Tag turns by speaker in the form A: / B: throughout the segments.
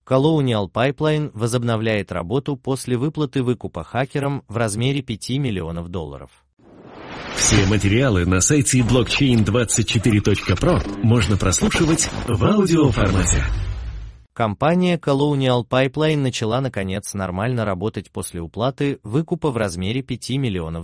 A: Colonial Pipeline возобновляет работу после выплаты выкупа хакерам в размере $5 миллионов.
B: Все материалы на сайте blockchain24.pro можно прослушивать в аудиоформате.
A: Компания Colonial Pipeline начала наконец нормально работать после уплаты выкупа в размере $5 миллионов.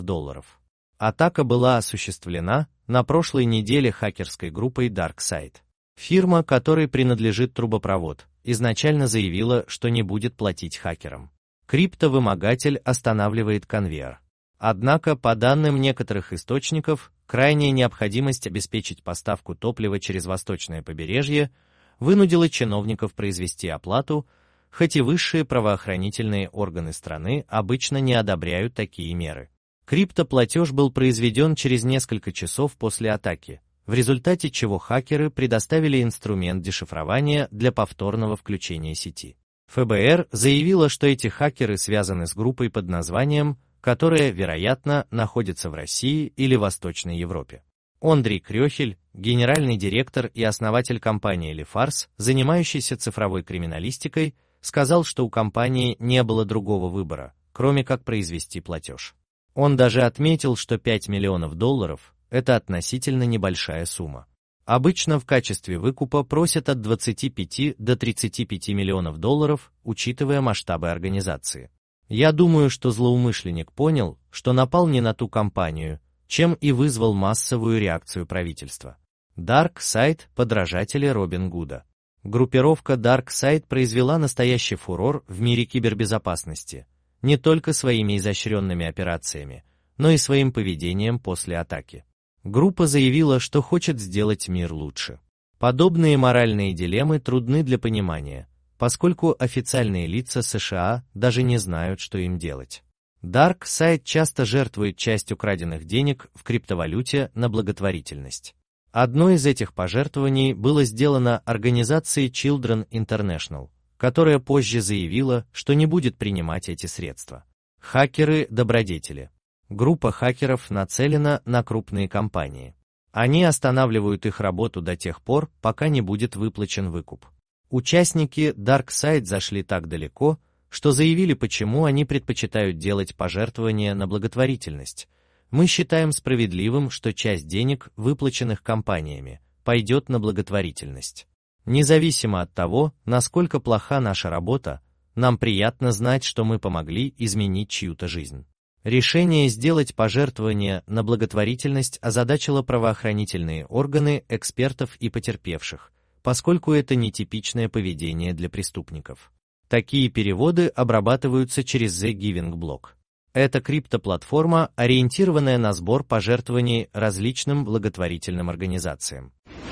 A: Атака была осуществлена на прошлой неделе хакерской группой DarkSide. Фирма, которой принадлежит трубопровод, изначально заявила, что не будет платить хакерам. Криптовымогатель останавливает конвейер. Однако, по данным некоторых источников, крайняя необходимость обеспечить поставку топлива через восточное побережье вынудила чиновников произвести оплату, хоть и высшие правоохранительные органы страны обычно не одобряют такие меры. Криптоплатеж был произведен через несколько часов после атаки, в результате чего хакеры предоставили инструмент дешифрования для повторного включения сети. ФБР заявило, что эти хакеры связаны с группой под названием, которая, вероятно, находится в России или Восточной Европе. Ондрий Крёхель, генеральный директор и основатель компании LeFars, занимающийся цифровой криминалистикой, сказал, что у компании не было другого выбора, кроме как произвести платеж. Он даже отметил, что $5 миллионов – это относительно небольшая сумма. Обычно в качестве выкупа просят от 25 до 35 миллионов долларов, учитывая масштабы организации. Я думаю, что злоумышленник понял, что напал не на ту компанию, чем и вызвал массовую реакцию правительства. DarkSide – подражатели Робин Гуда. Группировка DarkSide произвела настоящий фурор в мире кибербезопасности, не только своими изощренными операциями, но и своим поведением после атаки. Группа заявила, что хочет сделать мир лучше. Подобные моральные дилеммы трудны для понимания, поскольку официальные лица США даже не знают, что им делать. DarkSide часто жертвует часть украденных денег в криптовалюте на благотворительность. Одно из этих пожертвований было сделано организацией Children International, которая позже заявила, что не будет принимать эти средства. Хакеры-добродетели. Группа хакеров нацелена на крупные компании. Они останавливают их работу до тех пор, пока не будет выплачен выкуп. Участники DarkSide зашли так далеко, что заявили, почему они предпочитают делать пожертвования на благотворительность. Мы считаем справедливым, что часть денег, выплаченных компаниями, пойдет на благотворительность. Независимо от того, насколько плоха наша работа, нам приятно знать, что мы помогли изменить чью-то жизнь. Решение сделать пожертвование на благотворительность озадачило правоохранительные органы, экспертов и потерпевших, поскольку это нетипичное поведение для преступников. Такие переводы обрабатываются через The Giving Block. Это криптоплатформа, ориентированная на сбор пожертвований различным благотворительным организациям.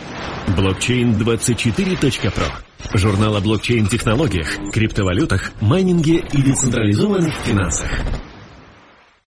B: Blockchain24.pro. Журнал о блокчейн-технологиях, криптовалютах, майнинге и децентрализованных финансах.